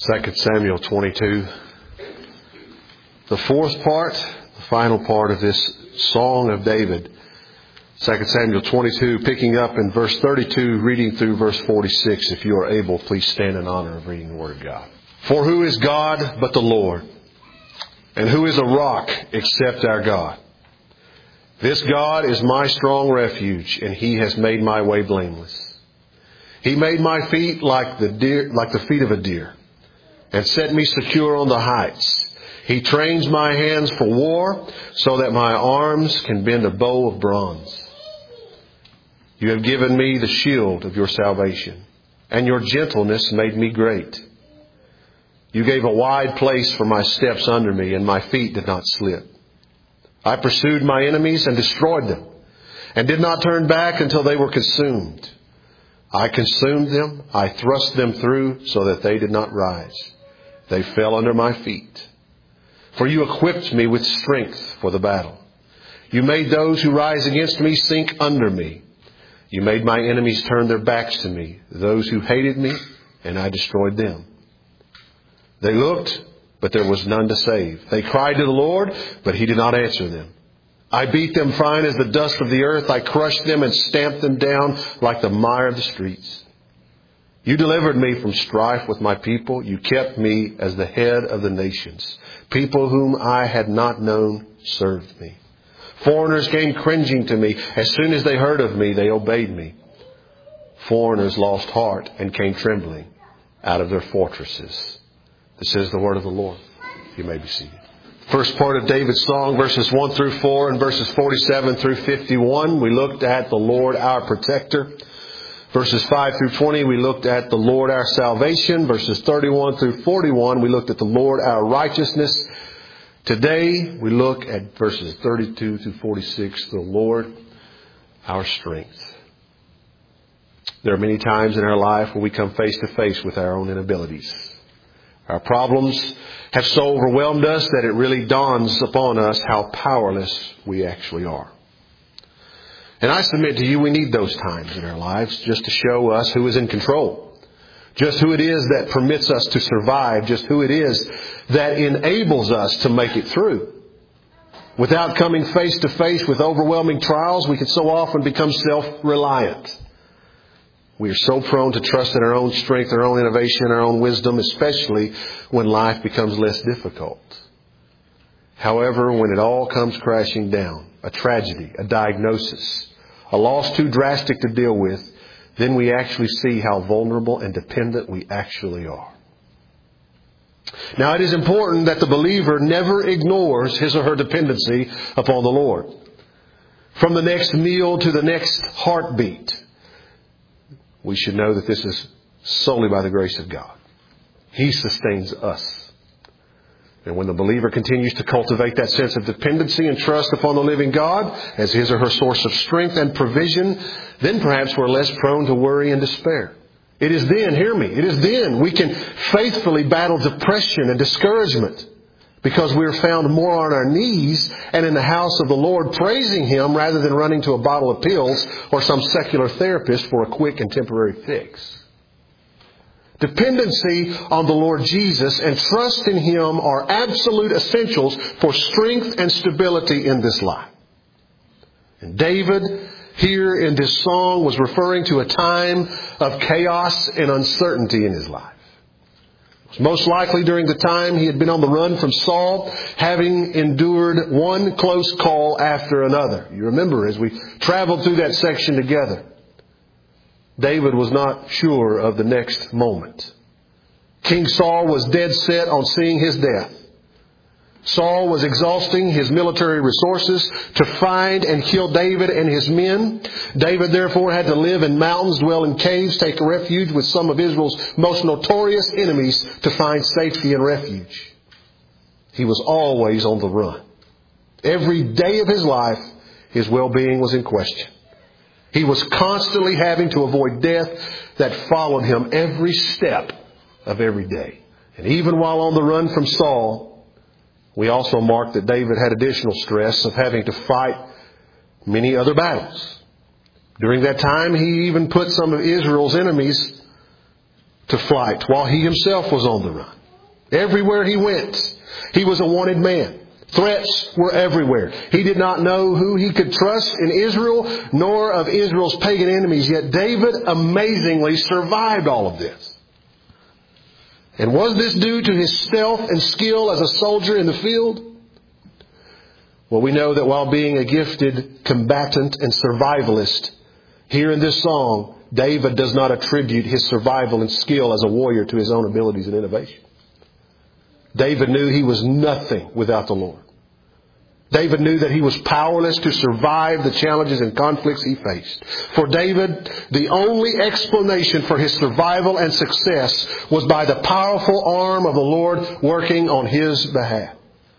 2 Samuel 22. The fourth part, the final part of this Song of David. 2 Samuel 22, picking up in verse 32, reading through verse 46. If you are able, please stand in honor of reading the Word of God. For who is God but the Lord? And who is a rock except our God? This God is my strong refuge, and He has made my way blameless. He made my feet like the feet of a deer, and set me secure on the heights. He trains my hands for war, so that my arms can bend a bow of bronze. You have given me the shield of your salvation, and your gentleness made me great. You gave a wide place for my steps under me, and my feet did not slip. I pursued my enemies and destroyed them, and did not turn back until they were consumed. I consumed them, I thrust them through so that they did not rise. They fell under my feet. For you equipped me with strength for the battle. You made those who rise against me sink under me. You made my enemies turn their backs to me, those who hated me, and I destroyed them. They looked, but there was none to save. They cried to the Lord, but He did not answer them. I beat them fine as the dust of the earth. I crushed them and stamped them down like the mire of the streets. You delivered me from strife with my people. You kept me as the head of the nations. People whom I had not known served me. Foreigners came cringing to me. As soon as they heard of me, they obeyed me. Foreigners lost heart and came trembling out of their fortresses. This is the word of the Lord. You may be seated. First part of David's song, verses 1 through 4 and verses 47 through 51, we looked at the Lord our protector. Verses 5 through 20, we looked at the Lord our salvation. Verses 31 through 41, we looked at the Lord our righteousness. Today, we look at verses 32 through 46, the Lord our strength. There are many times in our life where we come face to face with our own inabilities. Our problems have so overwhelmed us that it really dawns upon us how powerless we actually are. And I submit to you, we need those times in our lives just to show us who is in control. Just who it is that permits us to survive. Just who it is that enables us to make it through. Without coming face to face with overwhelming trials, we can so often become self-reliant. We are so prone to trust in our own strength, our own innovation, our own wisdom, especially when life becomes less difficult. However, when it all comes crashing down, a tragedy, a diagnosis, a loss too drastic to deal with, then we actually see how vulnerable and dependent we actually are. Now, it is important that the believer never ignores his or her dependency upon the Lord. From the next meal to the next heartbeat, we should know that this is solely by the grace of God. He sustains us. And when the believer continues to cultivate that sense of dependency and trust upon the living God as his or her source of strength and provision, then perhaps we're less prone to worry and despair. It is then, hear me, it is then we can faithfully battle depression and discouragement because we are found more on our knees and in the house of the Lord praising Him rather than running to a bottle of pills or some secular therapist for a quick and temporary fix. Dependency on the Lord Jesus and trust in Him are absolute essentials for strength and stability in this life. And David, here in this song, was referring to a time of chaos and uncertainty in his life. It was most likely during the time he had been on the run from Saul, having endured one close call after another. You remember as we traveled through that section together, David was not sure of the next moment. King Saul was dead set on seeing his death. Saul was exhausting his military resources to find and kill David and his men. David therefore had to live in mountains, dwell in caves, take refuge with some of Israel's most notorious enemies to find safety and refuge. He was always on the run. Every day of his life, his well-being was in question. He was constantly having to avoid death that followed him every step of every day. And even while on the run from Saul, we also mark that David had additional stress of having to fight many other battles. During that time, he even put some of Israel's enemies to flight while he himself was on the run. Everywhere he went, he was a wanted man. Threats were everywhere. He did not know who he could trust in Israel, nor of Israel's pagan enemies. Yet David amazingly survived all of this. And was this due to his stealth and skill as a soldier in the field? Well, we know that while being a gifted combatant and survivalist, here in this song, David does not attribute his survival and skill as a warrior to his own abilities and innovation. David knew he was nothing without the Lord. David knew that he was powerless to survive the challenges and conflicts he faced. For David, the only explanation for his survival and success was by the powerful arm of the Lord working on his behalf.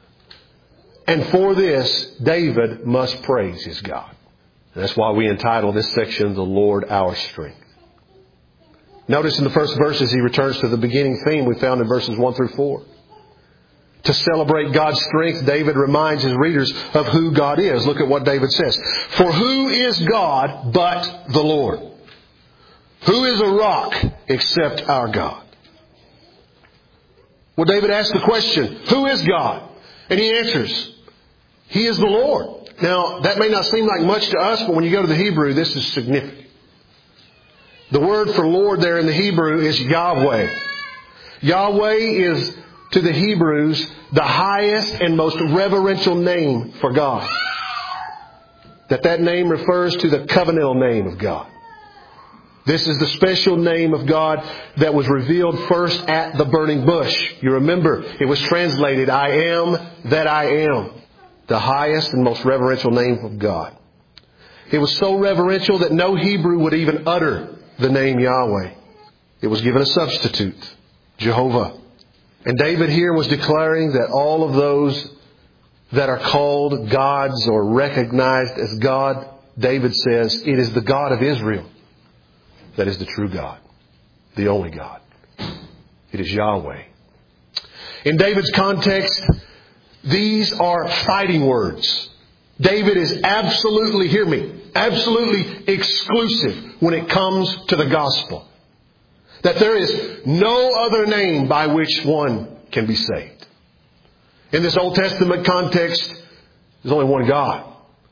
And for this, David must praise his God. And that's why we entitle this section, The Lord Our Strength. Notice in the first verses he returns to the beginning theme we found in verses 1 through 4. To celebrate God's strength, David reminds his readers of who God is. Look at what David says. For who is God but the Lord? Who is a rock except our God? Well, David asks the question, who is God? And he answers, He is the Lord. Now, that may not seem like much to us, but when you go to the Hebrew, this is significant. The word for Lord there in the Hebrew is Yahweh. Yahweh is, to the Hebrews, the highest and most reverential name for God. That name refers to the covenantal name of God. This is the special name of God that was revealed first at the burning bush. You remember, it was translated, I am that I am. The highest and most reverential name of God. It was so reverential that no Hebrew would even utter the name Yahweh. It was given a substitute, Jehovah. And David here was declaring that all of those that are called gods or recognized as God, David says, it is the God of Israel that is the true God, the only God. It is Yahweh. In David's context, these are fighting words. David is absolutely, hear me, absolutely exclusive when it comes to the gospel. That there is no other name by which one can be saved. In this Old Testament context, there's only one God.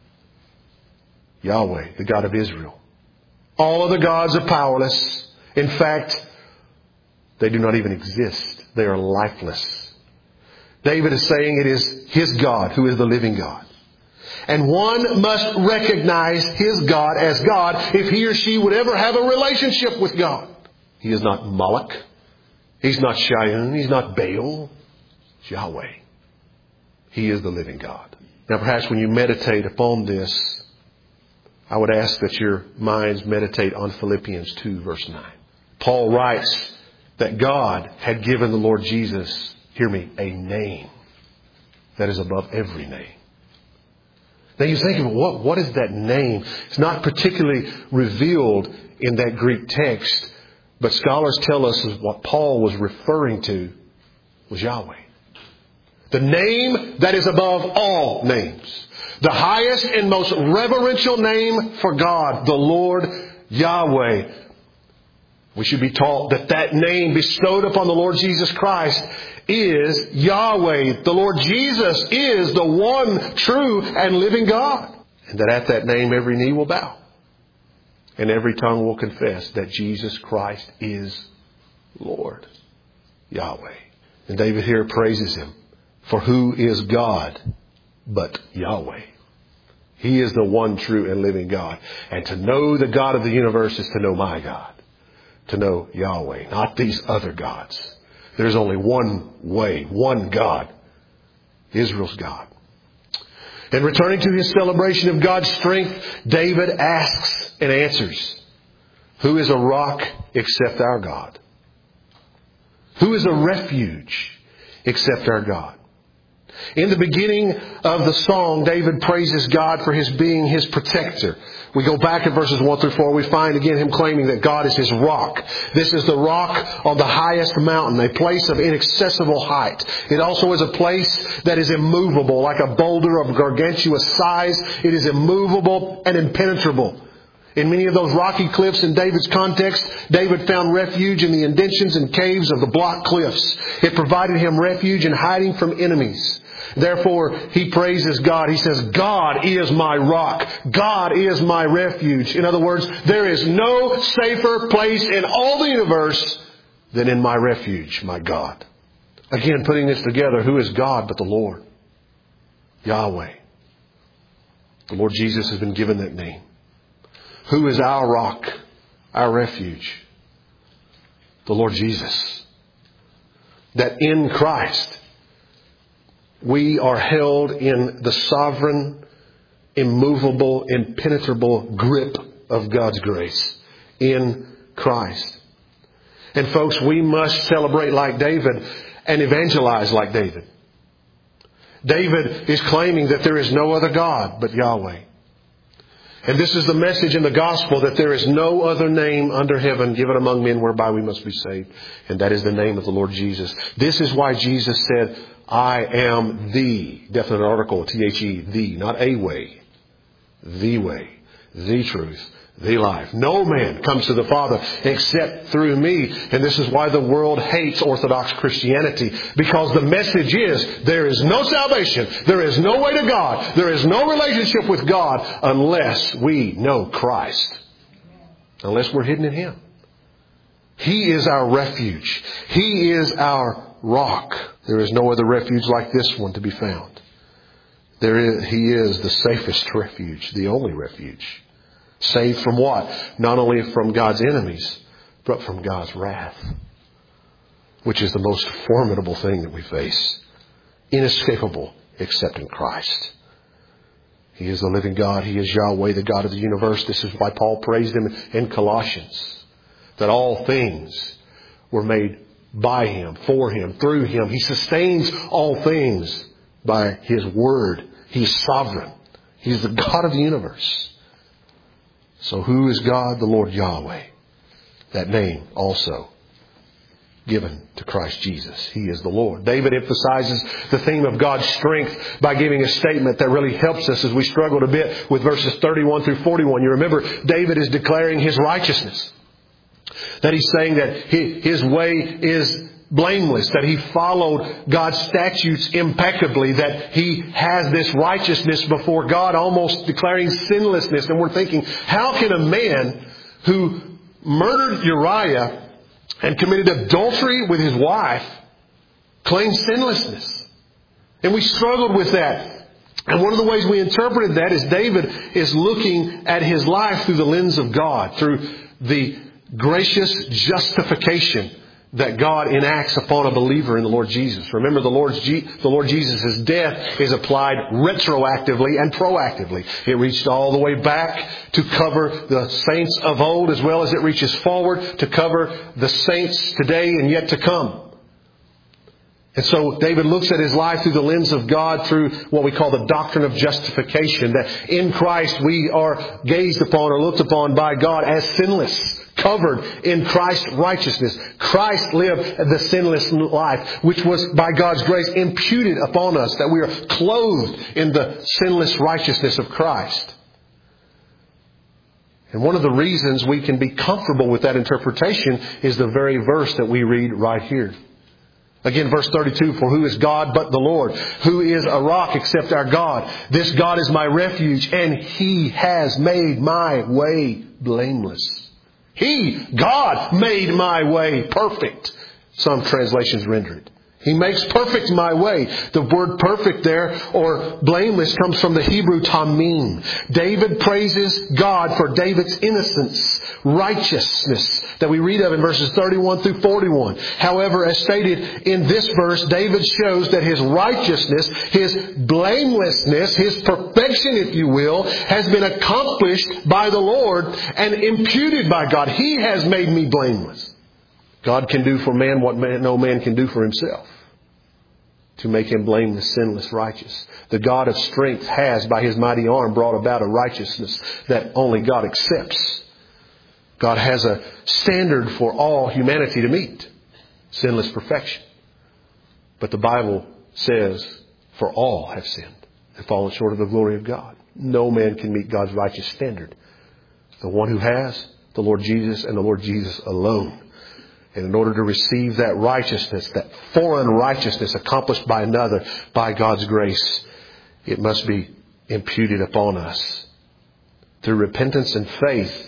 Yahweh, the God of Israel. All other gods are powerless. In fact, they do not even exist. They are lifeless. David is saying it is his God who is the living God. And one must recognize his God as God if he or she would ever have a relationship with God. He is not Moloch. He's not Shayun. He's not Baal. It's Yahweh. He is the living God. Now perhaps when you meditate upon this, I would ask that your minds meditate on Philippians 2 verse 9. Paul writes that God had given the Lord Jesus, hear me, a name that is above every name. Now you think of what is that name? It's not particularly revealed in that Greek text, but scholars tell us what Paul was referring to was Yahweh. The name that is above all names. The highest and most reverential name for God, the Lord Yahweh. We should be taught that name bestowed upon the Lord Jesus Christ is Yahweh. The Lord Jesus is the one true and living God. And that at that name every knee will bow. And every tongue will confess that Jesus Christ is Lord. Yahweh. And David here praises Him. For who is God but Yahweh? He is the one true and living God. And to know the God of the universe is to know my God. To know Yahweh, not these other gods. There's only one way, one God. Israel's God. And returning to his celebration of God's strength, David asks and answers, who is a rock except our God? Who is a refuge except our God? In the beginning of the song, David praises God for His being His protector. We go back in verses 1 through 4, we find again Him claiming that God is His rock. This is the rock on the highest mountain, a place of inaccessible height. It also is a place that is immovable, like a boulder of gargantuous size. It is immovable and impenetrable. In many of those rocky cliffs in David's context, David found refuge in the indentions and caves of the block cliffs. It provided him refuge in hiding from enemies. Therefore, he praises God. He says, God is my rock. God is my refuge. In other words, there is no safer place in all the universe than in my refuge, my God. Again, putting this together, who is God but the Lord? Yahweh. The Lord Jesus has been given that name. Who is our rock, our refuge? The Lord Jesus. That in Christ, we are held in the sovereign, immovable, impenetrable grip of God's grace. In Christ. And folks, we must celebrate like David and evangelize like David. David is claiming that there is no other God but Yahweh. And this is the message in the gospel, that there is no other name under heaven given among men whereby we must be saved. And that is the name of the Lord Jesus. This is why Jesus said, I am the, definite article, T-H-E, the, not a way, the truth, the life. No man comes to the Father except through me. And this is why the world hates Orthodox Christianity. Because the message is, there is no salvation. There is no way to God. There is no relationship with God unless we know Christ. Unless we're hidden in Him. He is our refuge. He is our rock. There is no other refuge like this one to be found. He is the safest refuge, the only refuge. Saved from what? Not only from God's enemies, but from God's wrath. Which is the most formidable thing that we face. Inescapable except in Christ. He is the living God. He is Yahweh, the God of the universe. This is why Paul praised Him in Colossians. That all things were made by Him, for Him, through Him. He sustains all things by His Word. He's sovereign. He's the God of the universe. So who is God? The Lord Yahweh. That name also given to Christ Jesus. He is the Lord. David emphasizes the theme of God's strength by giving a statement that really helps us as we struggled a bit with verses 31 through 41. You remember, David is declaring his righteousness. That he's saying that his way is blameless, that he followed God's statutes impeccably, that he has this righteousness before God, almost declaring sinlessness. And we're thinking, how can a man who murdered Uriah and committed adultery with his wife claim sinlessness? And we struggled with that. And one of the ways we interpreted that is David is looking at his life through the lens of God, through the gracious justification that God enacts upon a believer in the Lord Jesus. Remember, the Lord Jesus' death is applied retroactively and proactively. It reached all the way back to cover the saints of old, as well as it reaches forward to cover the saints today and yet to come. And so David looks at his life through the lens of God, through what we call the doctrine of justification. That in Christ we are gazed upon or looked upon by God as sinless, covered in Christ's righteousness. Christ lived the sinless life, which was by God's grace imputed upon us, that we are clothed in the sinless righteousness of Christ. And one of the reasons we can be comfortable with that interpretation is the very verse that we read right here. Again, verse 32, for who is God but the Lord? Who is a rock except our God? This God is my refuge, and He has made my way blameless. He, God, made my way perfect. Some translations render it. He makes perfect my way. The word perfect there, or blameless, comes from the Hebrew tamim. David praises God for David's innocence, righteousness, that we read of in verses 31 through 41. However, as stated in this verse, David shows that his righteousness, his blamelessness, his perfection, if you will, has been accomplished by the Lord and imputed by God. He has made me blameless. God can do for man what no man can do for himself. To make him blameless, sinless, righteous. The God of strength has, by His mighty arm, brought about a righteousness that only God accepts. God has a standard for all humanity to meet. Sinless perfection. But the Bible says, for all have sinned and fallen short of the glory of God. No man can meet God's righteous standard The one who has the Lord Jesus and the Lord Jesus alone. And in order to receive that righteousness, that foreign righteousness accomplished by another, by God's grace, it must be imputed upon us. Through repentance and faith,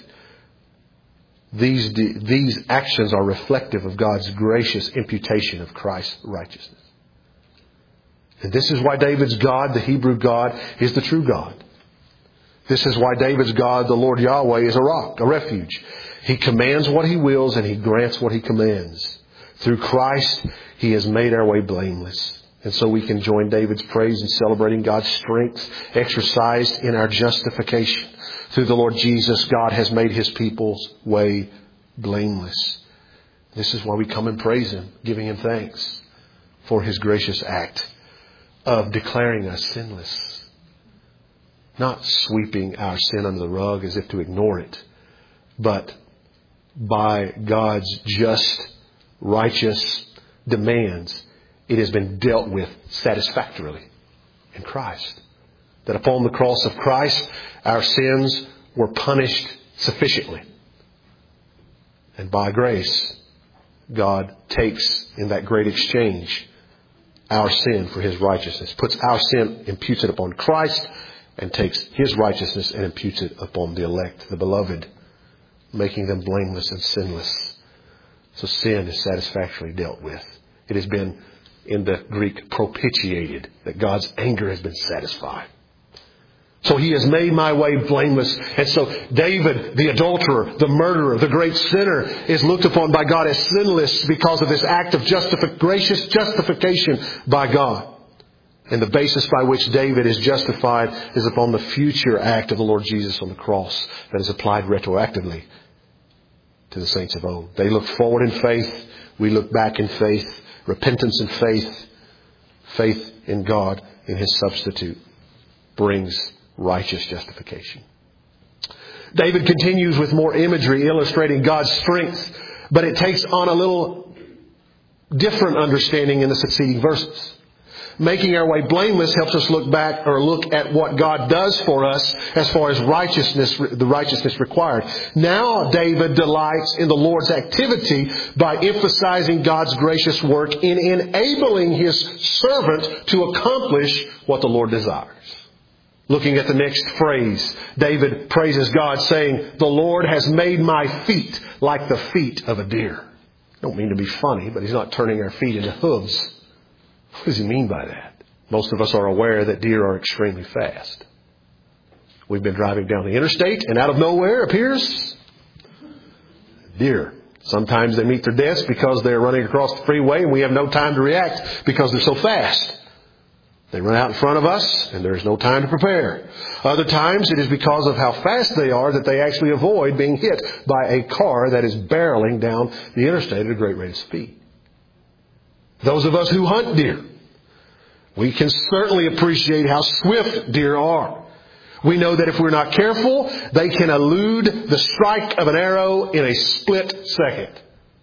these actions are reflective of God's gracious imputation of Christ's righteousness. And this is why David's God, the Hebrew God, is the true God. This is why David's God, the Lord Yahweh, is a rock, a refuge. He commands what He wills and He grants what He commands. Through Christ, He has made our way blameless. And so we can join David's praise in celebrating God's strength exercised in our justification. Through the Lord Jesus, God has made His people's way blameless. This is why we come and praise Him, giving Him thanks for His gracious act of declaring us sinless. Not sweeping our sin under the rug as if to ignore it, but by God's just, righteous demands, it has been dealt with satisfactorily in Christ. That upon the cross of Christ, our sins were punished sufficiently. And by grace, God takes in that great exchange our sin for His righteousness. Puts our sin, imputes it upon Christ, and takes His righteousness and imputes it upon the elect, the beloved, making them blameless and sinless. So sin is satisfactorily dealt with. It has been, in the Greek, propitiated, that God's anger has been satisfied. So He has made my way blameless. And so David, the adulterer, the murderer, the great sinner, is looked upon by God as sinless because of this act of gracious justification by God. And the basis by which David is justified is upon the future act of the Lord Jesus on the cross that is applied retroactively to the saints of old. They look forward in faith. We look back in faith. Repentance and faith. Faith in God, in His substitute, brings righteous justification. David continues with more imagery illustrating God's strength, but it takes on a little different understanding in the succeeding verses. Making our way blameless helps us look back or look at what God does for us as far as righteousness, the righteousness required. Now David delights in the Lord's activity by emphasizing God's gracious work in enabling His servant to accomplish what the Lord desires. Looking at the next phrase, David praises God saying, "The Lord has made my feet like the feet of a deer." I don't mean to be funny, but He's not turning our feet into hooves. What does He mean by that? Most of us are aware that deer are extremely fast. We've been driving down the interstate and out of nowhere appears deer. Sometimes they meet their deaths because they're running across the freeway and we have no time to react because they're so fast. They run out in front of us and there is no time to prepare. Other times it is because of how fast they are that they actually avoid being hit by a car that is barreling down the interstate at a great rate of speed. Those of us who hunt deer, we can certainly appreciate how swift deer are. We know that if we're not careful, they can elude the strike of an arrow in a split second.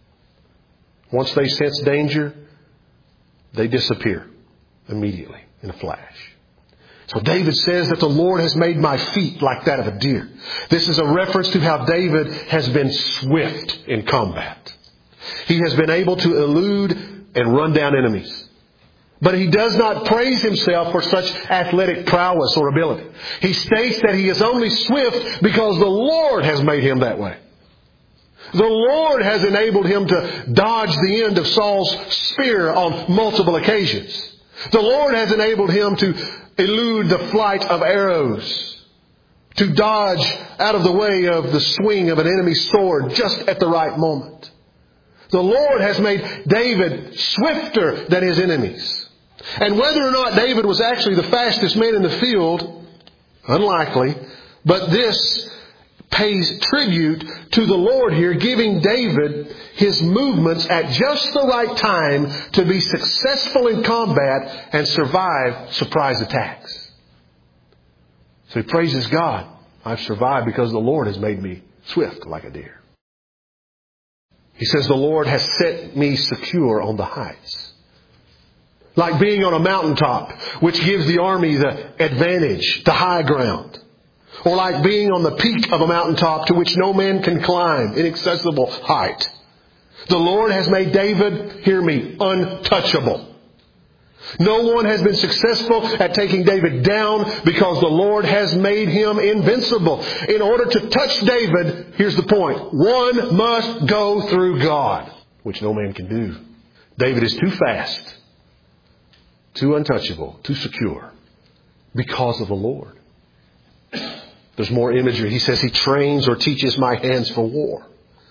Once they sense danger, they disappear immediately in a flash. So David says that the Lord has made my feet like that of a deer. This is a reference to how David has been swift in combat. He has been able to elude and run down enemies. But he does not praise himself for such athletic prowess or ability. He states that he is only swift because the Lord has made him that way. The Lord has enabled him to dodge the end of Saul's spear on multiple occasions. The Lord has enabled him to elude the flight of arrows, to dodge out of the way of the swing of an enemy's sword just at the right moment. The Lord has made David swifter than his enemies. And whether or not David was actually the fastest man in the field, unlikely, but this pays tribute to the Lord here, giving David his movements at just the right time to be successful in combat and survive surprise attacks. So he praises God. I've survived because the Lord has made me swift like a deer. He says, the Lord has set me secure on the heights. Like being on a mountaintop, which gives the army the advantage, the high ground. or like being on the peak of a mountaintop to which no man can climb, inaccessible height. The Lord has made David, hear me, untouchable. No one has been successful at taking David down because the Lord has made him invincible. In order to touch David, here's the point, one must go through God, which no man can do. David is too fast, too untouchable, too secure because of the Lord. There's more imagery. He says he trains or teaches my hands for war.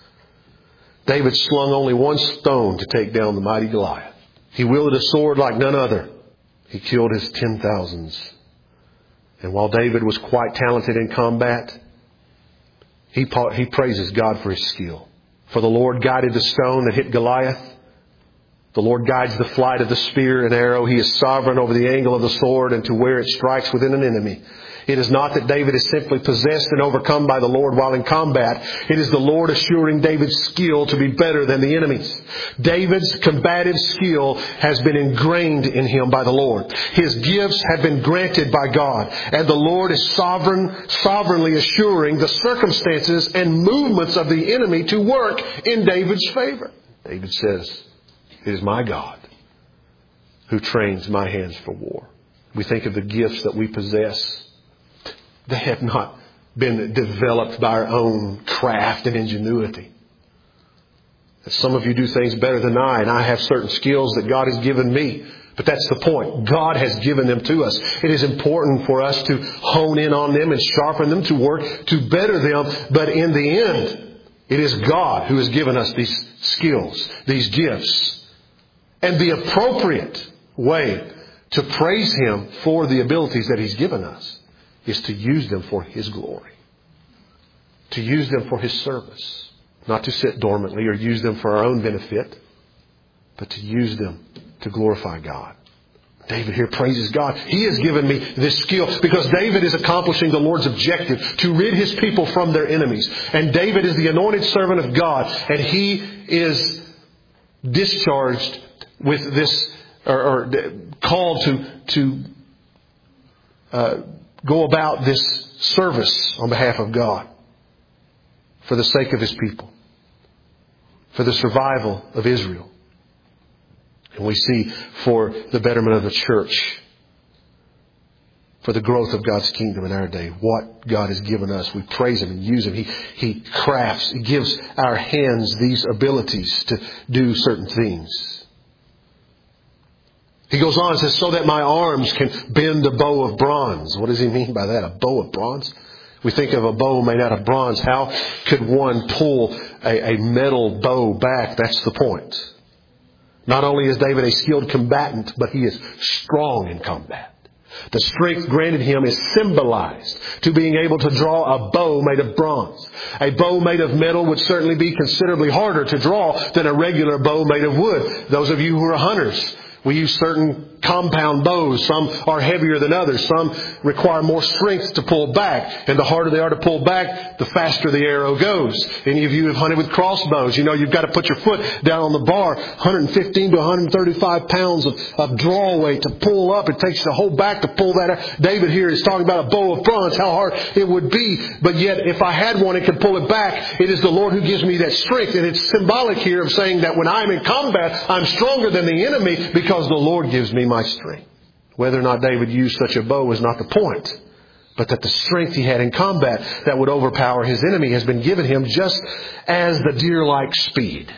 David slung only one stone to take down the mighty Goliath. He wielded a sword like none other. He killed his 10,000s. And while David was quite talented in combat, he praises God for his skill. For the Lord guided the stone that hit Goliath. The Lord guides the flight of the spear and arrow. He is sovereign over the angle of the sword and to where it strikes within an enemy. It is not that David is simply possessed and overcome by the Lord while in combat. It is the Lord assuring David's skill to be better than the enemy's. David's combative skill has been ingrained in him by the Lord. His gifts have been granted by God. And the Lord is sovereignly assuring the circumstances and movements of the enemy to work in David's favor. David says, it is my God who trains my hands for war. We think of the gifts that we possess. They have not been developed by our own craft and ingenuity. Some of you do things better than I, and I have certain skills that God has given me. But that's the point. God has given them to us. It is important for us to hone in on them and sharpen them to work to better them. But in the end, it is God who has given us these skills, these gifts. And the appropriate way to praise Him for the abilities that He's given us is to use them for His glory. To use them for His service. Not to sit dormantly or use them for our own benefit, but to use them to glorify God. David here praises God. He has given me this skill because David is accomplishing the Lord's objective to rid His people from their enemies. And David is the anointed servant of God, and he is discharged with this, or called to go about this service on behalf of God for the sake of His people, for the survival of Israel. And we see for the betterment of the church, for the growth of God's kingdom in our day, what God has given us. We praise Him and use Him. He crafts, He gives our hands these abilities to do certain things. He goes on and says, so that my arms can bend a bow of bronze. What does he mean by that? A bow of bronze? We think of a bow made out of bronze. How could one pull a metal bow back? That's the point. Not only is David a skilled combatant, but he is strong in combat. The strength granted him is symbolized to being able to draw a bow made of bronze. A bow made of metal would certainly be considerably harder to draw than a regular bow made of wood. Those of you who are hunters, we use certain compound bows. Some are heavier than others. Some require more strength to pull back. And the harder they are to pull back, the faster the arrow goes. Any of you have hunted with crossbows. You know you've got to put your foot down on the bar. 115 to 135 pounds of draw weight to pull up. It takes the whole back to pull that out. David here is talking about a bow of bronze, how hard it would be. But yet if I had one, it could pull it back. It is the Lord who gives me that strength. And it's symbolic here of saying that when I'm in combat, I'm stronger than the enemy because the Lord gives me my strength. Whether or not David used such a bow is not the point, but that the strength he had in combat that would overpower his enemy has been given him just as the deer-like speed.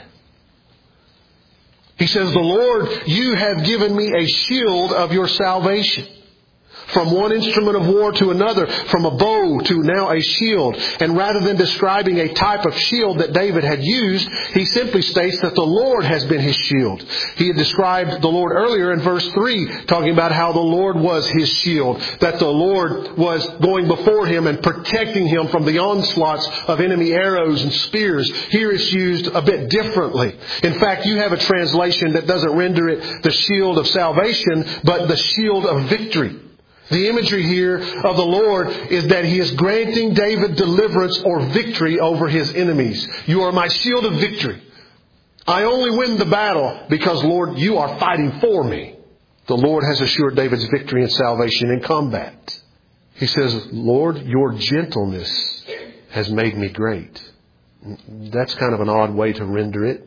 He says, the Lord, you have given me a shield of your salvation. From one instrument of war to another, from a bow to now a shield. And rather than describing a type of shield that David had used, he simply states that the Lord has been his shield. He had described the Lord earlier in verse 3, talking about how the Lord was his shield, that the Lord was going before him and protecting him from the onslaughts of enemy arrows and spears. Here it's used a bit differently. In fact, you have a translation that doesn't render it the shield of salvation, but the shield of victory. The imagery here of the Lord is that He is granting David deliverance or victory over his enemies. You are my shield of victory. I only win the battle because, Lord, you are fighting for me. The Lord has assured David's victory and salvation in combat. He says, Lord, your gentleness has made me great. That's kind of an odd way to render it.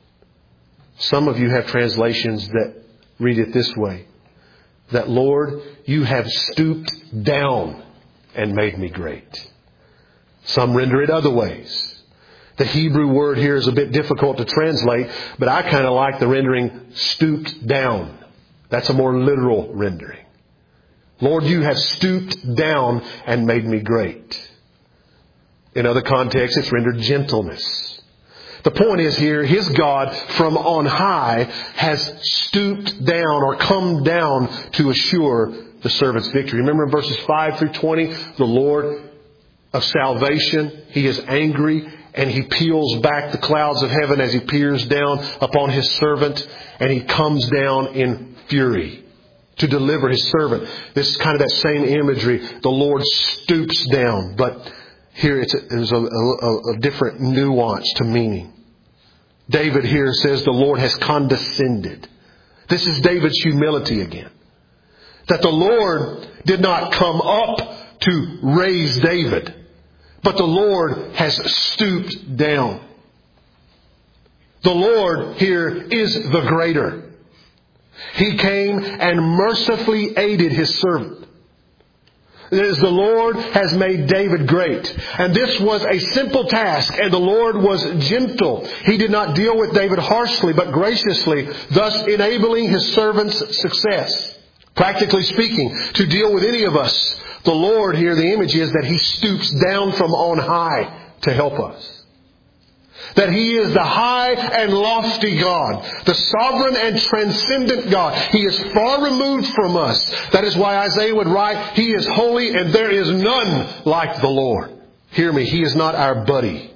Some of you have translations that read it this way. That, Lord, you have stooped down and made me great. Some render it other ways. The Hebrew word here is a bit difficult to translate, but I kind of like the rendering stooped down. That's a more literal rendering. Lord, you have stooped down and made me great. In other contexts, it's rendered gentleness. The point is here, his God from on high has stooped down or come down to assure the servant's victory. Remember in verses 5 through 20, the Lord of salvation, He is angry and He peels back the clouds of heaven as He peers down upon His servant, and He comes down in fury to deliver His servant. This is kind of that same imagery. The Lord stoops down, but here there's a different nuance to meaning. David here says the Lord has condescended. This is David's humility again. That the Lord did not come up to raise David, but the Lord has stooped down. The Lord here is the greater. He came and mercifully aided His servant. It is the Lord has made David great. And this was a simple task, and the Lord was gentle. He did not deal with David harshly, but graciously, thus enabling His servant's success. Practically speaking, to deal with any of us, the Lord here, the image is that He stoops down from on high to help us. That He is the high and lofty God, the sovereign and transcendent God. He is far removed from us. That is why Isaiah would write, He is holy and there is none like the Lord. Hear me, He is not our buddy.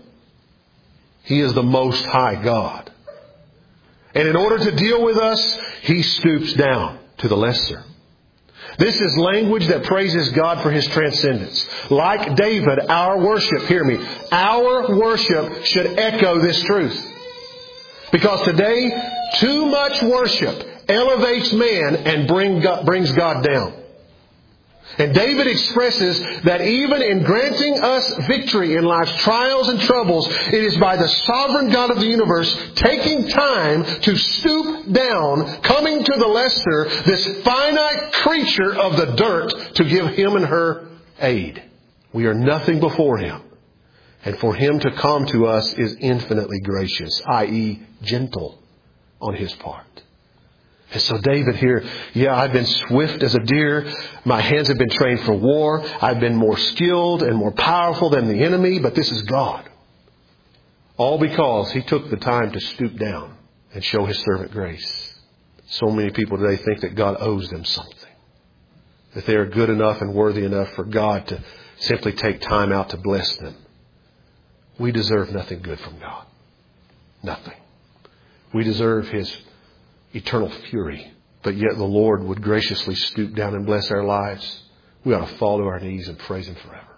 He is the Most High God. And in order to deal with us, He stoops down to the lesser. This is language that praises God for His transcendence. Like David, our worship, hear me, our worship should echo this truth. Because today, too much worship elevates man and brings God down. And David expresses that even in granting us victory in life's trials and troubles, it is by the sovereign God of the universe taking time to stoop down, coming to the lesser, this finite creature of the dirt, to give him and her aid. We are nothing before Him. And for Him to come to us is infinitely gracious, i.e. gentle on His part. And so David here, I've been swift as a deer. My hands have been trained for war. I've been more skilled and more powerful than the enemy. But this is God. All because He took the time to stoop down and show His servant grace. So many people today think that God owes them something. That they are good enough and worthy enough for God to simply take time out to bless them. We deserve nothing good from God. Nothing. We deserve His eternal fury. But yet the Lord would graciously stoop down and bless our lives. We ought to fall to our knees and praise Him forever.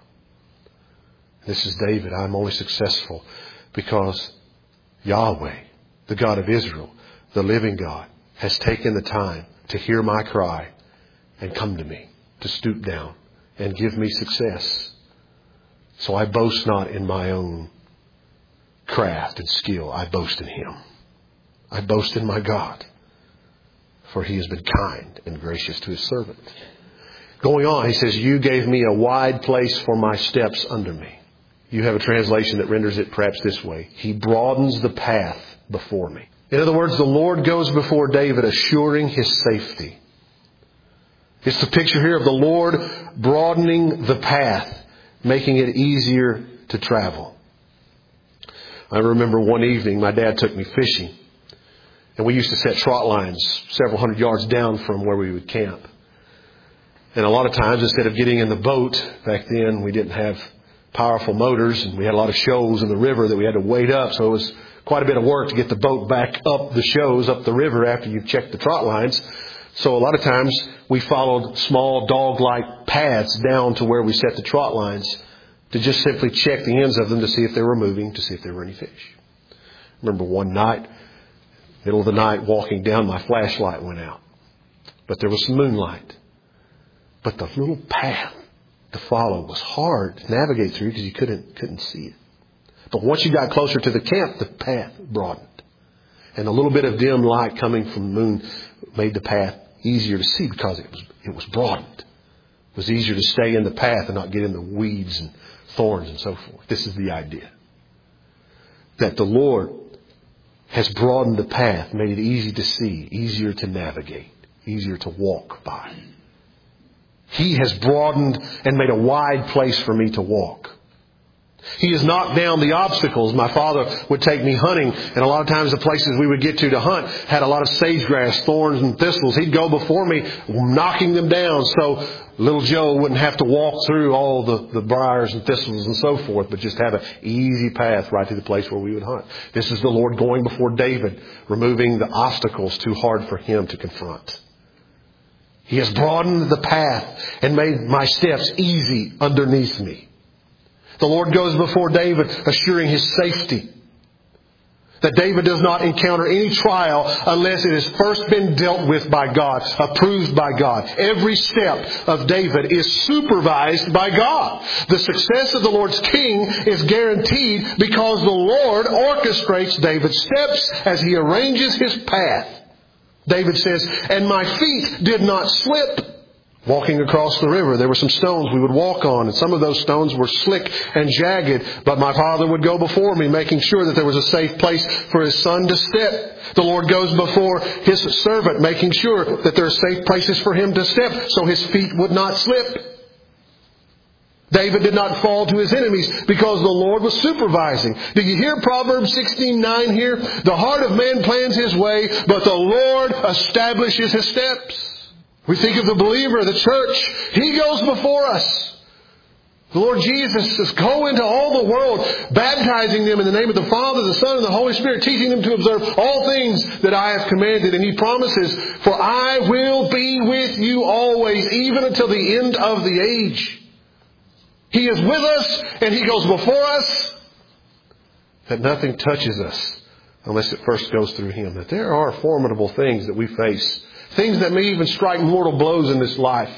This is David. I'm only successful because Yahweh, the God of Israel, the living God, has taken the time to hear my cry and come to me, to stoop down and give me success. So I boast not in my own craft and skill. I boast in Him. I boast in my God. For He has been kind and gracious to His servant. Going on, he says, you gave me a wide place for my steps under me. You have a translation that renders it perhaps this way. He broadens the path before me. In other words, the Lord goes before David, assuring his safety. It's the picture here of the Lord broadening the path, making it easier to travel. I remember one evening my dad took me fishing. And we used to set trot lines several hundred yards down from where we would camp. And a lot of times, instead of getting in the boat, back then we didn't have powerful motors, and we had a lot of shoals in the river that we had to wade up. So it was quite a bit of work to get the boat back up the shows, up the river after you checked the trot lines. So a lot of times we followed small dog-like paths down to where we set the trot lines to just simply check the ends of them to see if they were moving, to see if there were any fish. I remember one night, middle of the night, walking down, my flashlight went out. But there was some moonlight. But the little path to follow. It was hard to navigate through because you couldn't see it. But once you got closer to the camp, the path broadened. And a little bit of dim light coming from the moon made the path easier to see because it was broadened. It was easier to stay in the path and not get in the weeds and thorns and so forth. This is the idea. That the Lord has broadened the path, made it easy to see, easier to navigate, easier to walk by. He has broadened and made a wide place for me to walk. He has knocked down the obstacles. My father would take me hunting, and a lot of times the places we would get to hunt had a lot of sagegrass, thorns, and thistles. He'd go before me, knocking them down so little Joe wouldn't have to walk through all the briars and thistles and so forth, but just have an easy path right to the place where we would hunt. This is the Lord going before David, removing the obstacles too hard for him to confront. He has broadened the path and made my steps easy underneath me. The Lord goes before David, assuring his safety. That David does not encounter any trial unless it has first been dealt with by God, approved by God. Every step of David is supervised by God. The success of the Lord's king is guaranteed because the Lord orchestrates David's steps as he arranges his path. David says, "And my feet did not slip." Walking across the river, there were some stones we would walk on, and some of those stones were slick and jagged, but my father would go before me, making sure that there was a safe place for his son to step. The Lord goes before his servant, making sure that there are safe places for him to step, so his feet would not slip. David did not fall to his enemies because the Lord was supervising. Do you hear Proverbs 16:9 here? The heart of man plans his way, but the Lord establishes his steps. We think of the believer, the church. He goes before us. The Lord Jesus says, "Go into all the world, baptizing them in the name of the Father, the Son, and the Holy Spirit, teaching them to observe all things that I have commanded." And He promises, "For I will be with you always, even until the end of the age." He is with us, and He goes before us, that nothing touches us unless it first goes through Him. That there are formidable things that we face. Things that may even strike mortal blows in this life.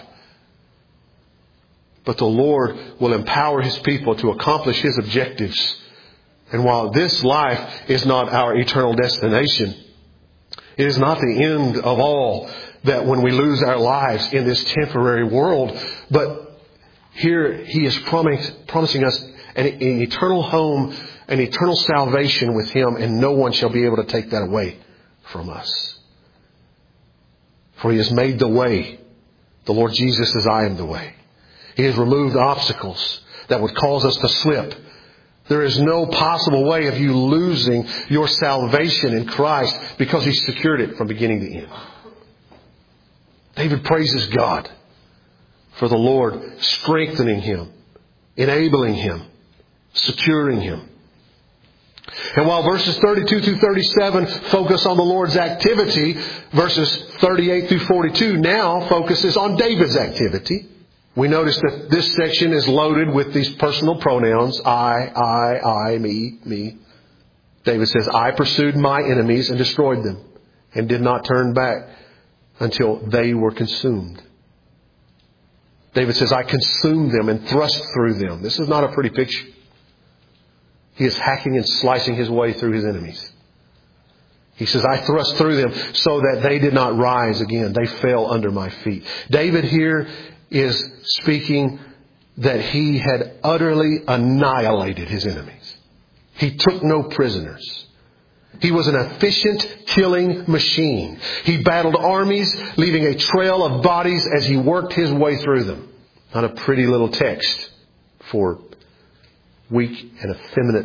But the Lord will empower His people to accomplish His objectives. And while this life is not our eternal destination, it is not the end of all, that when we lose our lives in this temporary world. But here He is promising us an eternal home, an eternal salvation with Him, and no one shall be able to take that away from us. For He has made the way. The Lord Jesus says, "I am the way." He has removed obstacles that would cause us to slip. There is no possible way of you losing your salvation in Christ because He secured it from beginning to end. David praises God for the Lord strengthening him, enabling him, securing him. And while verses 32 through 37 focus on the Lord's activity, verses 38 through 42 now focuses on David's activity. We notice that this section is loaded with these personal pronouns. I, me. David says, "I pursued my enemies and destroyed them, and did not turn back until they were consumed." David says, "I consumed them and thrust through them." This is not a pretty picture. He is hacking and slicing his way through his enemies. He says, "I thrust through them so that they did not rise again. They fell under my feet." David here is speaking that he had utterly annihilated his enemies. He took no prisoners. He was an efficient killing machine. He battled armies, leaving a trail of bodies as he worked his way through them. Not a pretty little text for weak and effeminate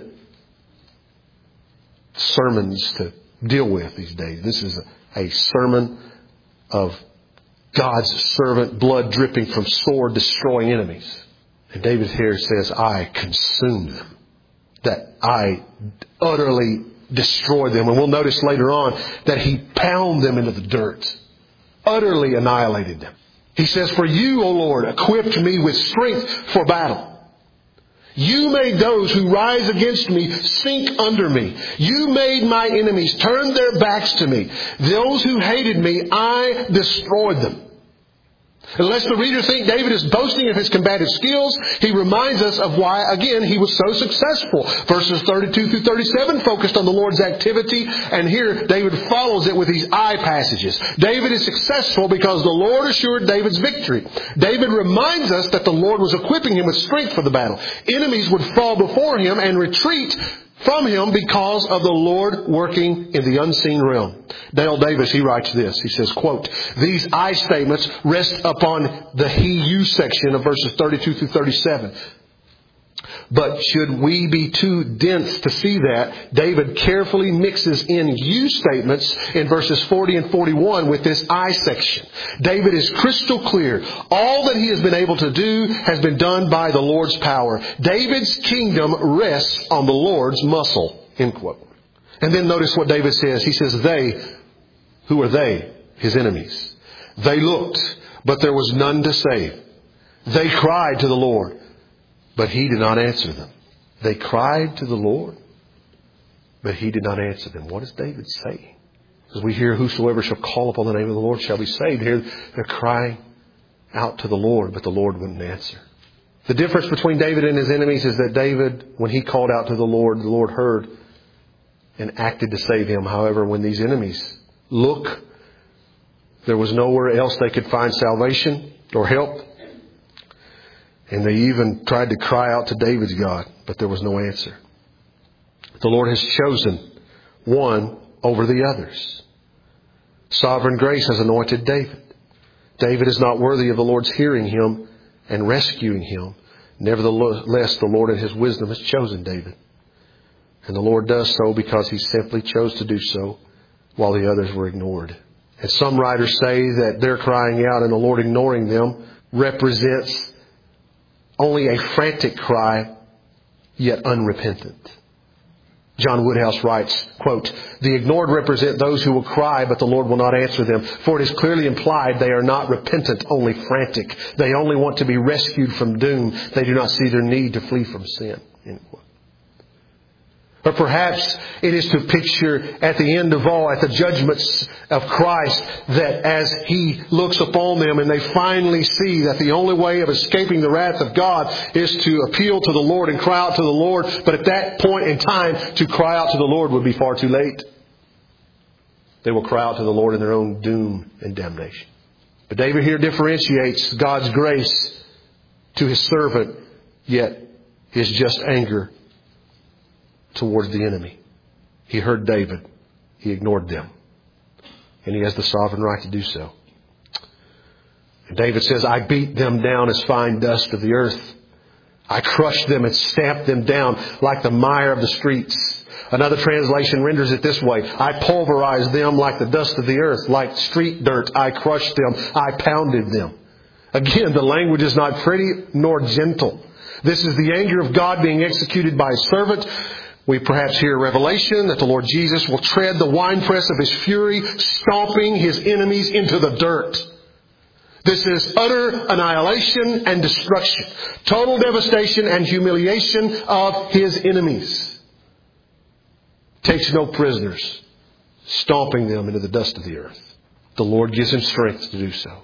sermons to deal with these days. This is a sermon of God's servant, blood dripping from sword, destroying enemies. And David here says, "I consumed them." That I utterly destroyed them. And we'll notice later on that he pounded them into the dirt. Utterly annihilated them. He says, "For you, O Lord, equipped me with strength for battle. You made those who rise against me sink under me. You made my enemies turn their backs to me. Those who hated me, I destroyed them." Unless the reader think David is boasting of his combative skills, he reminds us of why, again, he was so successful. Verses 32 through 37 focused on the Lord's activity, and here David follows it with these I passages. David is successful because the Lord assured David's victory. David reminds us that the Lord was equipping him with strength for the battle. Enemies would fall before him and retreat from him because of the Lord working in the unseen realm. Dale Davis, he writes this. He says, quote, "These I statements rest upon the he-you section of verses 32 through 37. But should we be too dense to see that, David carefully mixes in you statements in verses 40 and 41 with this I section. David is crystal clear. All that he has been able to do has been done by the Lord's power. David's kingdom rests on the Lord's muscle." End quote. And then notice what David says. He says, they, who are they? His enemies. They looked, but there was none to save. They cried to the Lord, but He did not answer them. They cried to the Lord, but He did not answer them. What is David saying? As we hear, whosoever shall call upon the name of the Lord shall be saved. Here they're crying out to the Lord, but the Lord wouldn't answer. The difference between David and his enemies is that David, when he called out to the Lord heard and acted to save him. However, when these enemies look, there was nowhere else they could find salvation or help. And they even tried to cry out to David's God, but there was no answer. The Lord has chosen one over the others. Sovereign grace has anointed David. David is not worthy of the Lord's hearing him and rescuing him. Nevertheless, the Lord in His wisdom has chosen David. And the Lord does so because He simply chose to do so while the others were ignored. And some writers say that their crying out and the Lord ignoring them represents only a frantic cry, yet unrepentant. John Woodhouse writes, quote, "The ignored represent those who will cry, but the Lord will not answer them. For it is clearly implied they are not repentant, only frantic. They only want to be rescued from doom. They do not see their need to flee from sin." End quote. Or perhaps it is to picture at the end of all, at the judgments of Christ, that as He looks upon them and they finally see that the only way of escaping the wrath of God is to appeal to the Lord and cry out to the Lord. But at that point in time, to cry out to the Lord would be far too late. They will cry out to the Lord in their own doom and damnation. But David here differentiates God's grace to His servant, yet His just anger towards the enemy. He heard David. He ignored them. And He has the sovereign right to do so. And David says, "I beat them down as fine dust of the earth. I crushed them and stamped them down like the mire of the streets." Another translation renders it this way: "I pulverized them like the dust of the earth. Like street dirt, I crushed them. I pounded them." Again, the language is not pretty nor gentle. This is the anger of God being executed by His servant. We perhaps hear a revelation that the Lord Jesus will tread the winepress of His fury, stomping His enemies into the dirt. This is utter annihilation and destruction. Total devastation and humiliation of His enemies. Takes no prisoners, stomping them into the dust of the earth. The Lord gives Him strength to do so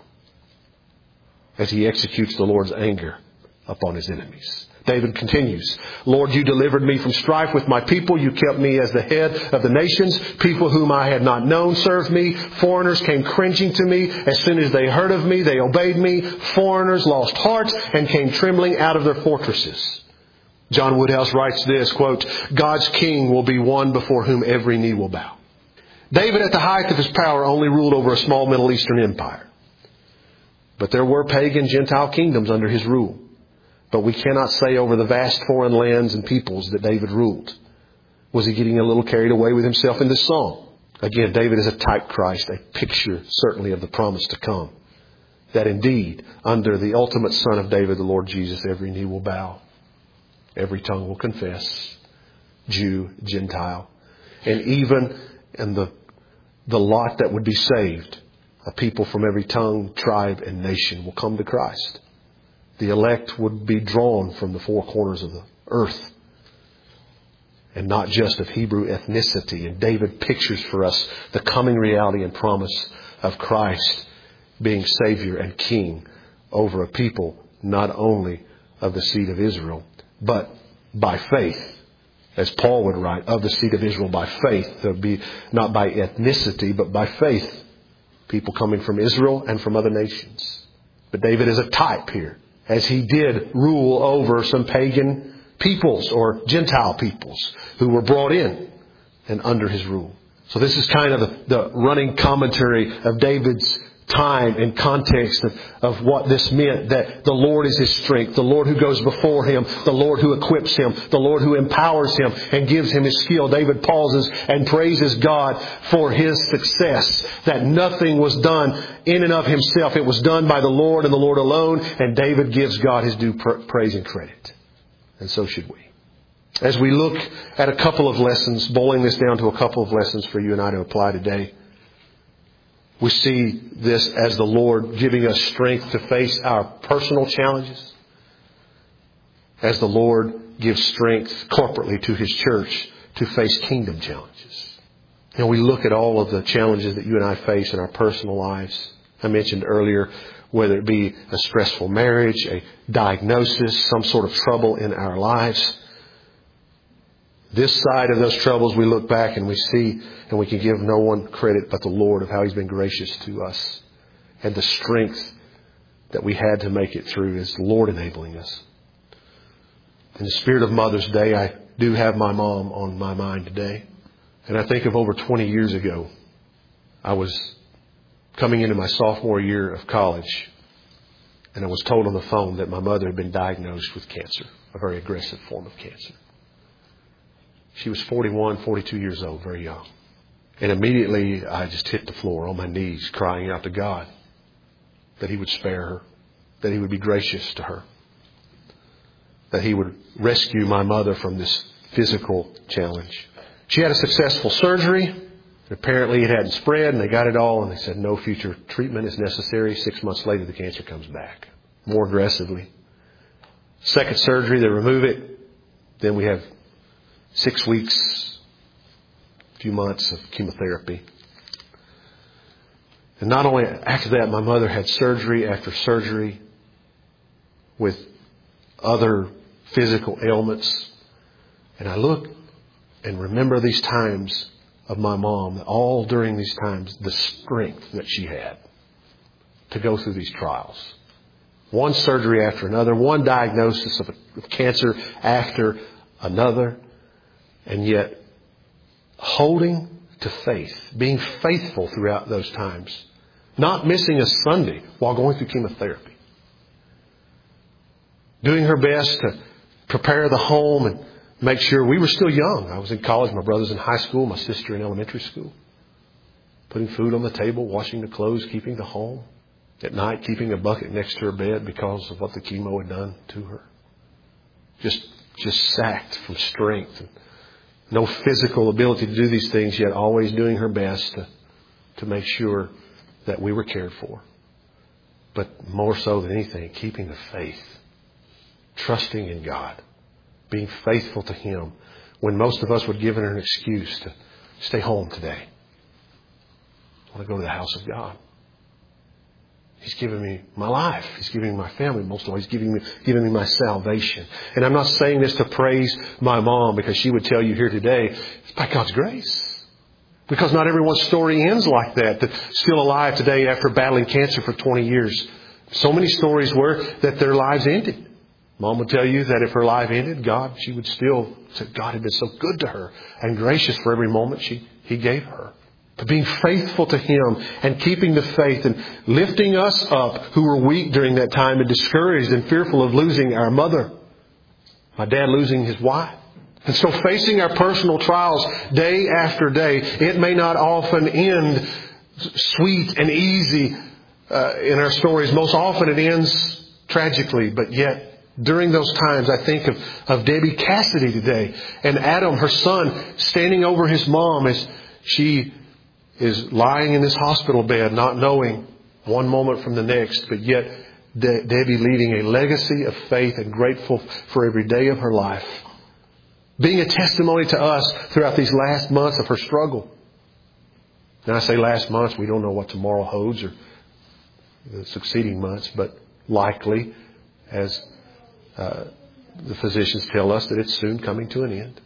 as He executes the Lord's anger upon His enemies. David continues, "Lord, You delivered me from strife with my people. You kept me as the head of the nations. People whom I had not known served me. Foreigners came cringing to me. As soon as they heard of me, they obeyed me. Foreigners lost heart and came trembling out of their fortresses." John Woodhouse writes this, quote, "God's king will be one before whom every knee will bow." David, at the height of his power, only ruled over a small Middle Eastern empire. But there were pagan Gentile kingdoms under his rule. But we cannot say over the vast foreign lands and peoples that David ruled. Was he getting a little carried away with himself in this song? Again, David is a type Christ, a picture certainly of the promise to come. That indeed, under the ultimate Son of David, the Lord Jesus, every knee will bow. Every tongue will confess. Jew, Gentile. And even in the lot that would be saved, a people from every tongue, tribe, and nation will come to Christ. The elect would be drawn from the four corners of the earth, and not just of Hebrew ethnicity. And David pictures for us the coming reality and promise of Christ being Savior and King over a people not only of the seed of Israel, but by faith. As Paul would write, of the seed of Israel by faith. There would be not by ethnicity, but by faith. People coming from Israel and from other nations. But David is a type here, as he did rule over some pagan peoples or Gentile peoples who were brought in and under his rule. So this is kind of the running commentary of David's time and context of what this meant, that the Lord is his strength, the Lord who goes before him, the Lord who equips him, the Lord who empowers him and gives him his skill. David pauses and praises God for his success, that nothing was done in and of himself. It was done by the Lord and the Lord alone, and David gives God his due praise and credit. And so should we. As we look at a couple of lessons, boiling this down to a couple of lessons for you and I to apply today, we see this as the Lord giving us strength to face our personal challenges, as the Lord gives strength corporately to His church to face kingdom challenges. And we look at all of the challenges that you and I face in our personal lives. I mentioned earlier, whether it be a stressful marriage, a diagnosis, some sort of trouble in our lives. This side of those troubles, we look back and we see, and we can give no one credit but the Lord of how He's been gracious to us. And the strength that we had to make it through is the Lord enabling us. In the spirit of Mother's Day, I do have my mom on my mind today. And I think of over 20 years ago, I was coming into my sophomore year of college, and I was told on the phone that my mother had been diagnosed with cancer, a very aggressive form of cancer. She was 41, 42 years old, very young. And immediately I just hit the floor on my knees, crying out to God that He would spare her, that He would be gracious to her, that He would rescue my mother from this physical challenge. She had a successful surgery. Apparently it hadn't spread, and they got it all, and they said no future treatment is necessary. 6 months later, the cancer comes back more aggressively. Second surgery, they remove it. Then we have 6 weeks, a few months of chemotherapy. And not only after that, my mother had surgery after surgery with other physical ailments. And I look and remember these times of my mom, all during these times, the strength that she had to go through these trials. One surgery after another, one diagnosis of cancer after another. And yet, holding to faith, being faithful throughout those times, not missing a Sunday while going through chemotherapy. Doing her best to prepare the home and make sure we were still young. I was in college, my brother's in high school, my sister in elementary school. Putting food on the table, washing the clothes, keeping the home. At night, keeping a bucket next to her bed because of what the chemo had done to her. Just sacked from strength. No physical ability to do these things, yet always doing her best to make sure that we were cared for. But more so than anything, keeping the faith. Trusting in God. Being faithful to Him. When most of us would give her an excuse to stay home today. I want to go to the house of God. He's given me my life. He's giving me my family. Most of all, He's giving me my salvation. And I'm not saying this to praise my mom, because she would tell you here today, it's by God's grace. Because not everyone's story ends like that. That's still alive today after battling cancer for 20 years. So many stories were that their lives ended. Mom would tell you that if her life ended, she would still say God had been so good to her and gracious for every moment He gave her. But being faithful to Him and keeping the faith and lifting us up who were weak during that time and discouraged and fearful of losing our mother. My dad losing his wife. And so facing our personal trials day after day, it may not often end sweet and easy in our stories. Most often it ends tragically, but yet during those times, I think of Debbie Cassidy today and Adam, her son, standing over his mom as she is lying in this hospital bed, not knowing one moment from the next, but yet Debbie leading a legacy of faith and grateful for every day of her life. Being a testimony to us throughout these last months of her struggle. And I say last months, we don't know what tomorrow holds or the succeeding months, but likely, as the physicians tell us, that it's soon coming to an end.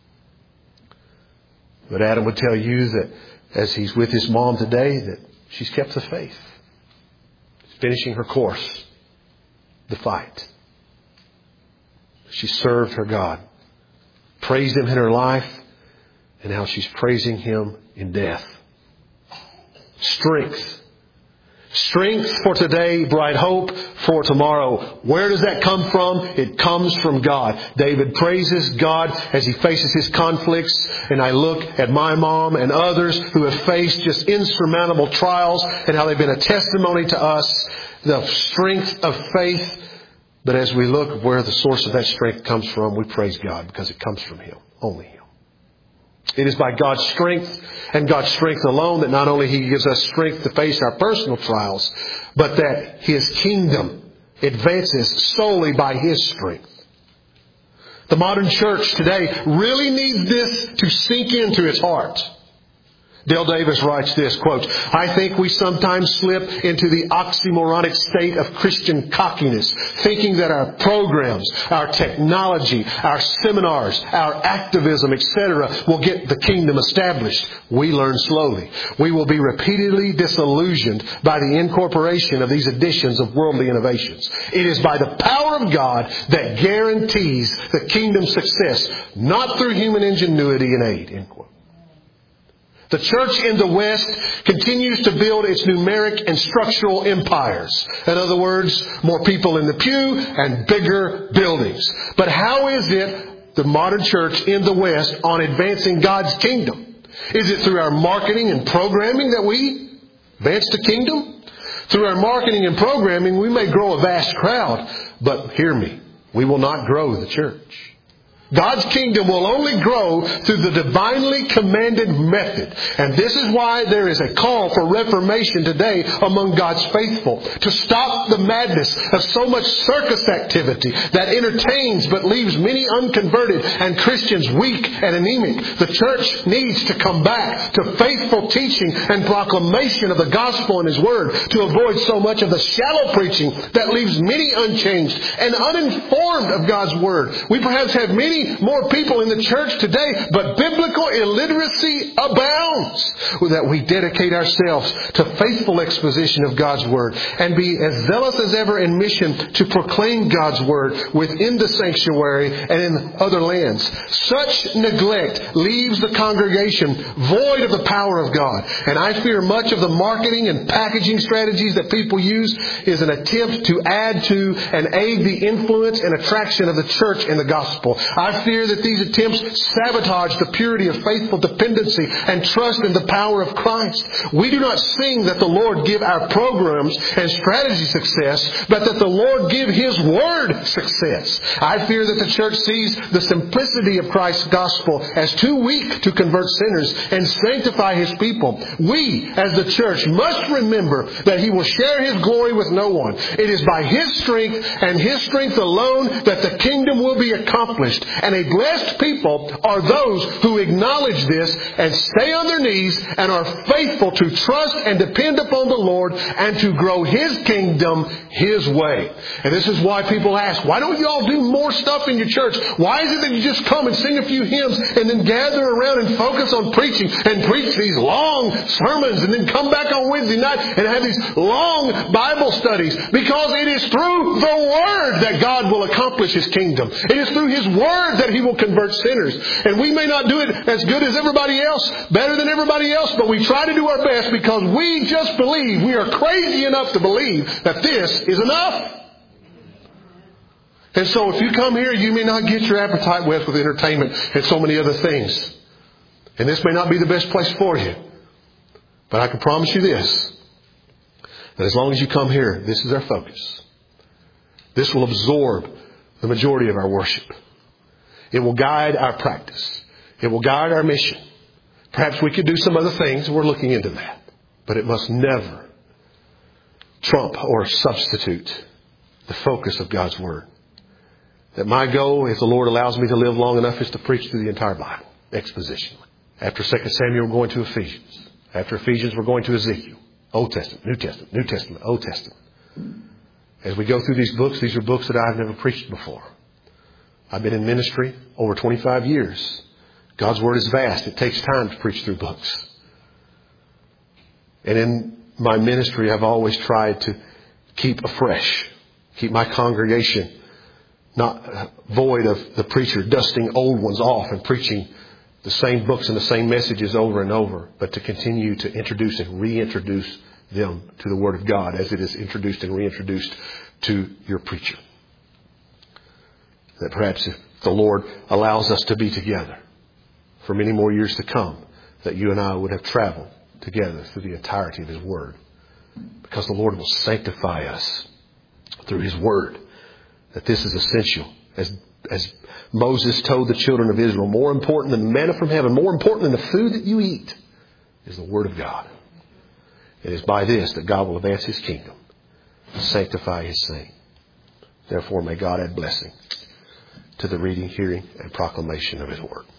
But Adam would tell you that as he's with his mom today, that she's kept the faith. She's finishing her course, the fight. She served her God, praised Him in her life, and now she's praising Him in death. Strength. Strength for today, bright hope for tomorrow. Where does that come from? It comes from God. David praises God as he faces his conflicts. And I look at my mom and others who have faced just insurmountable trials and how they've been a testimony to us, the strength of faith. But as we look where the source of that strength comes from, we praise God because it comes from Him, only Him. It is by God's strength and God's strength alone that not only He gives us strength to face our personal trials, but that His kingdom advances solely by His strength. The modern church today really needs this to sink into its heart. Dale Davis writes this, quote, "I think we sometimes slip into the oxymoronic state of Christian cockiness, thinking that our programs, our technology, our seminars, our activism, etc. will get the kingdom established. We learn slowly. We will be repeatedly disillusioned by the incorporation of these additions of worldly innovations. It is by the power of God that guarantees the kingdom's success, not through human ingenuity and aid." End quote. The church in the West continues to build its numeric and structural empires. In other words, more people in the pew and bigger buildings. But how is it the modern church in the West on advancing God's kingdom? Is it through our marketing and programming that we advance the kingdom? Through our marketing and programming, we may grow a vast crowd. But hear me, we will not grow the church. God's kingdom will only grow through the divinely commanded method. And this is why there is a call for reformation today among God's faithful. To stop the madness of so much circus activity that entertains but leaves many unconverted and Christians weak and anemic. The church needs to come back to faithful teaching and proclamation of the gospel and His Word, to avoid so much of the shallow preaching that leaves many unchanged and uninformed of God's Word. We perhaps have many more people in the church today, but biblical illiteracy abounds. That we dedicate ourselves to faithful exposition of God's Word and be as zealous as ever in mission to proclaim God's Word within the sanctuary and in other lands. Such neglect leaves the congregation void of the power of God. And I fear much of the marketing and packaging strategies that people use is an attempt to add to and aid the influence and attraction of the church in the gospel. I fear that these attempts sabotage the purity of faithful dependency and trust in the power of Christ. We do not sing that the Lord give our programs and strategy success, but that the Lord give His Word success. I fear that the church sees the simplicity of Christ's gospel as too weak to convert sinners and sanctify His people. We, as the church, must remember that He will share His glory with no one. It is by His strength and His strength alone that the kingdom will be accomplished. And a blessed people are those who acknowledge this and stay on their knees and are faithful to trust and depend upon the Lord and to grow His kingdom His way. And this is why people ask, why don't you all do more stuff in your church? Why is it that you just come and sing a few hymns and then gather around and focus on preaching and preach these long sermons and then come back on Wednesday night and have these long Bible studies? Because it is through the Word that God will accomplish His kingdom. It is through His Word that He will convert sinners. And we may not do it as good as everybody else, better than everybody else, but we try to do our best because we just believe, we are crazy enough to believe that this is enough. And so if you come here, you may not get your appetite whet with entertainment and so many other things. And this may not be the best place for you. But I can promise you this, that as long as you come here, this is our focus. This will absorb the majority of our worship. It will guide our practice. It will guide our mission. Perhaps we could do some other things. We're looking into that. But it must never trump or substitute the focus of God's Word. That my goal, if the Lord allows me to live long enough, is to preach through the entire Bible, expositionally. After 2 Samuel, we're going to Ephesians. After Ephesians, we're going to Ezekiel. Old Testament, New Testament, New Testament, Old Testament. As we go through these are books that I've never preached before. I've been in ministry over 25 years. God's Word is vast. It takes time to preach through books. And in my ministry, I've always tried to keep afresh. Keep my congregation not void of the preacher dusting old ones off and preaching the same books and the same messages over and over, but to continue to introduce and reintroduce them to the Word of God as it is introduced and reintroduced to your preacher. That perhaps if the Lord allows us to be together for many more years to come, that you and I would have traveled together through the entirety of His Word. Because the Lord will sanctify us through His Word. That this is essential. As Moses told the children of Israel, more important than the manna from heaven, more important than the food that you eat, is the Word of God. It is by this that God will advance His kingdom and sanctify His saints. Therefore, may God add blessing to the reading, hearing, and proclamation of His Word.